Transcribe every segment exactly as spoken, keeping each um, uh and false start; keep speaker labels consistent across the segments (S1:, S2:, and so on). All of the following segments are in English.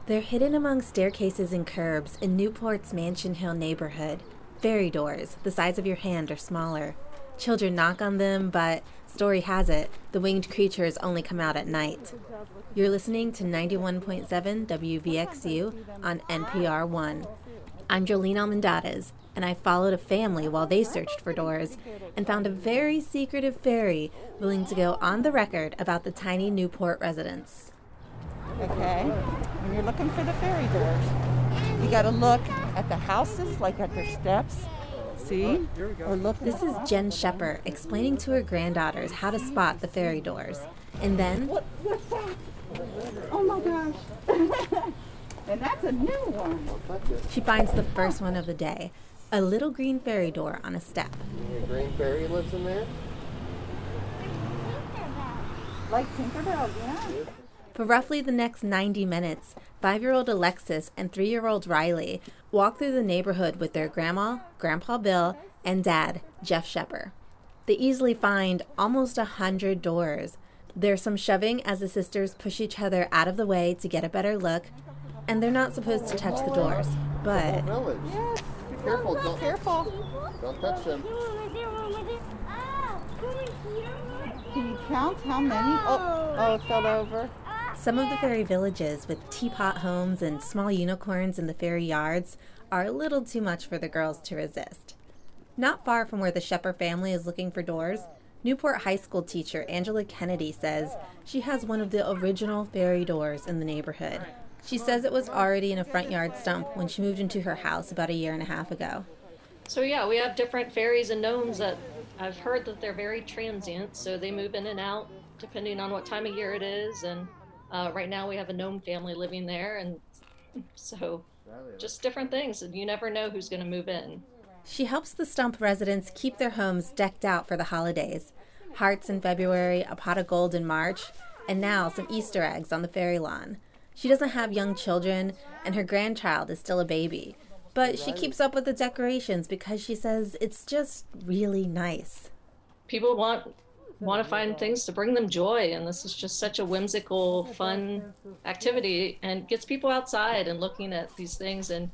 S1: They're hidden among staircases and curbs in Newport's Mansion Hill neighborhood. Ferry doors, the size of your hand or smaller. Children knock on them, but story has it, the winged creatures only come out at night. You're listening to ninety-one point seven W V X U on N P R one. I'm Jolene Almendarez, and I followed a family while they searched for doors and found a very secretive fairy willing to go on the record about the tiny Newport residents.
S2: Okay, when you're looking for the fairy doors, you got to look at the houses, like at their steps. See? Or look.
S1: This is Jen Shepard explaining to her granddaughters how to spot the fairy doors. And then...
S2: What, what's that? Oh my gosh. And that's a new one.
S1: She finds the first one of the day, a little green fairy door on a step.
S3: A green fairy lives in there?
S2: Like Tinkerbell, yeah.
S1: For roughly the next ninety minutes, five-year-old Alexis and three-year-old Riley walk through the neighborhood with their grandma, Grandpa Bill, and dad, Jeff Shepard. They easily find almost a hundred doors. There's some shoving as the sisters push each other out of the way to get a better look, and they're not supposed to touch the doors, but...
S2: Yes.
S3: Be careful. Don't,
S2: Careful.
S3: don't touch them.
S2: Can you count how many? Oh, oh, it fell over.
S1: Some of the fairy villages with teapot homes and small unicorns in the fairy yards are a little too much for the girls to resist. Not far from where the Shepard family is looking for doors, Newport High School teacher Angela Kennedy says she has one of the original fairy doors in the neighborhood. She says it was already in a front yard stump when she moved into her house about a year and a half ago.
S4: So yeah, we have different fairies and gnomes that I've heard that they're very transient, so they move in and out depending on what time of year it is. And uh, right now we have a gnome family living there, and so just different things, and you never know who's going to move in.
S1: She helps the stump residents keep their homes decked out for the holidays. Hearts in February, a pot of gold in March, and now some Easter eggs on the fairy lawn. She doesn't have young children, and her grandchild is still a baby. But she keeps up with the decorations because she says it's just really nice.
S4: People want want to find things to bring them joy, and this is just such a whimsical, fun activity, and gets people outside and looking at these things, and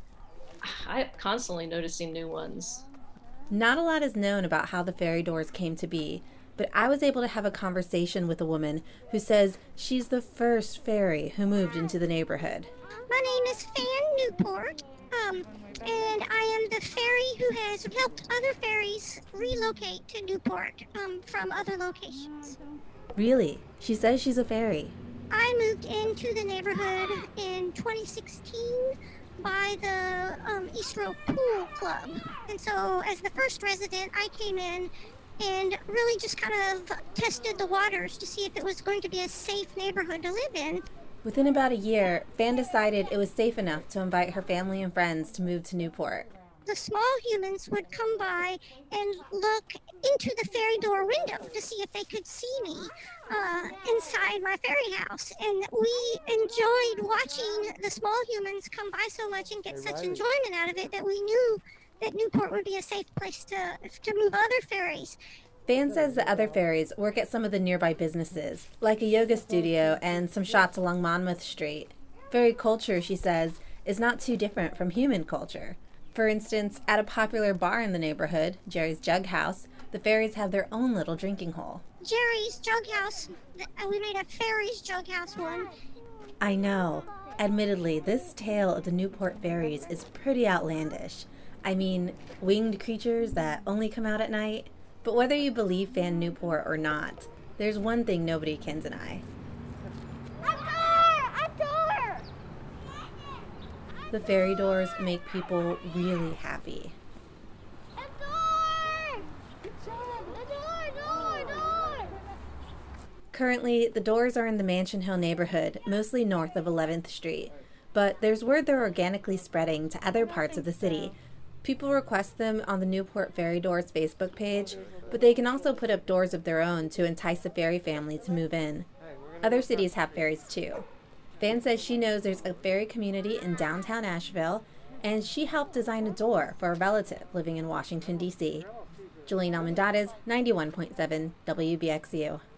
S4: I'm constantly noticing new ones.
S1: Not a lot is known about how the fairy doors came to be, but I was able to have a conversation with a woman who says she's the first fairy who moved into the neighborhood.
S5: My name is Fan Newport, um, and I am the fairy who has helped other fairies relocate to Newport um, from other locations.
S1: Really? She says she's a fairy.
S5: I moved into the neighborhood in twenty sixteen by the um, East Row Pool Club. And so as the first resident, I came in and really just kind of tested the waters to see if it was going to be a safe neighborhood to live in.
S1: Within about a year, Fan decided it was safe enough to invite her family and friends to move to Newport.
S5: The small humans would come by and look into the fairy door window to see if they could see me uh, inside my fairy house. And we enjoyed watching the small humans come by so much and get such enjoyment out of it that we knew that Newport would be a safe place to, to move other fairies.
S1: Fan says the other fairies work at some of the nearby businesses, like a yoga studio and some shops along Monmouth Street. Fairy culture, she says, is not too different from human culture. For instance, at a popular bar in the neighborhood, Jerry's Jug House, the fairies have their own little drinking hole.
S5: Jerry's Jug House, we made a fairies Jug House one.
S1: I know. Admittedly, this tale of the Newport fairies is pretty outlandish. I mean, winged creatures that only come out at night. But whether you believe Fan Newport or not, there's one thing nobody can deny.
S5: A door! A door!
S1: The fairy doors make people really happy.
S5: A door! A door, door, door!
S1: Currently, the doors are in the Mansion Hill neighborhood, mostly north of eleventh Street. But there's word they're organically spreading to other parts of the city. People request them on the Newport Fairy Doors Facebook page, but they can also put up doors of their own to entice a fairy family to move in. Other cities have fairies too. Fan says she knows there's a fairy community in downtown Asheville, and she helped design a door for a relative living in Washington, D C Jolene Almendarez, ninety-one point seven W B X U.